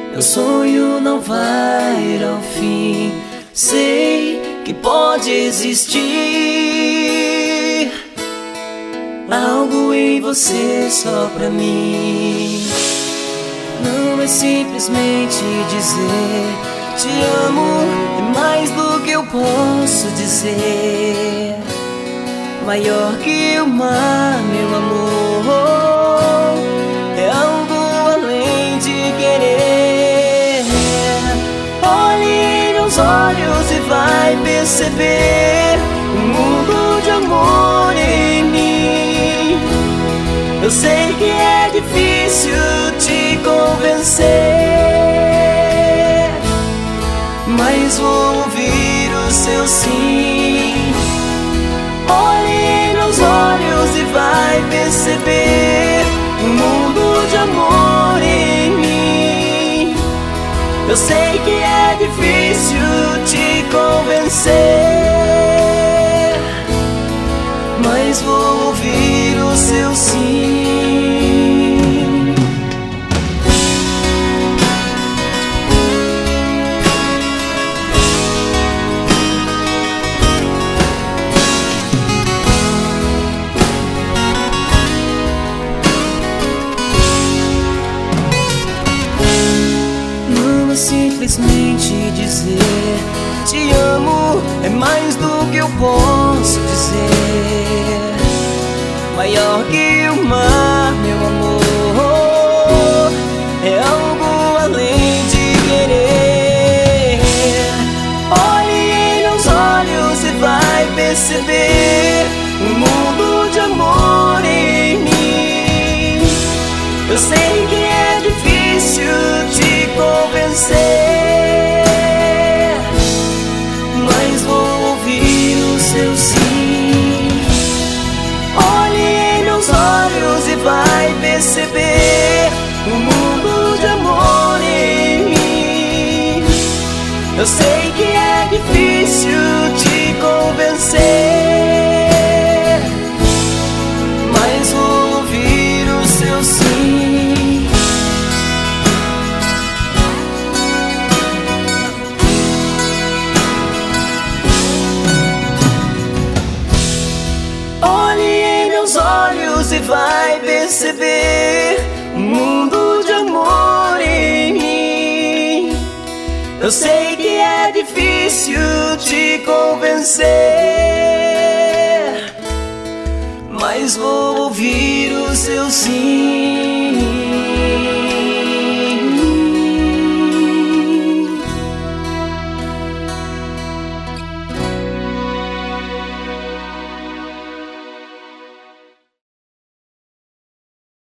Meu sonho não vai ao fim. Sei que pode existir algo em você só pra mim. Não é simplesmente dizer te amo, é mais do que eu posso dizer. Maior que o mar, meu amor, é algo além de querer. Olhe em meus olhos e vai perceber um mundo de amor em mim. Eu sei que é difícil te convencer, mas vou ouvir o seu sim. Olhe em meus olhos e vai perceber um mundo de amor em mim. Eu sei que é difícil te convencer, mas vou ouvir o seu sim. Simplesmente dizer te amo é mais do que eu posso dizer. Maior que o mar, meu amor, é algo além de querer. Olhe em meus olhos e vai perceber um mundo de amor em mim. Eu sei que é difícil te convencer, mas vou ouvir o seu sim. Olhe em meus olhos e vai perceber um mundo de amor em mim. Eu sei que é difícil te convencer, mas vou ouvir o seu sim. E vai perceber um mundo de amor em mim. Eu sei que é difícil te convencer, mas vou ouvir o seu sim.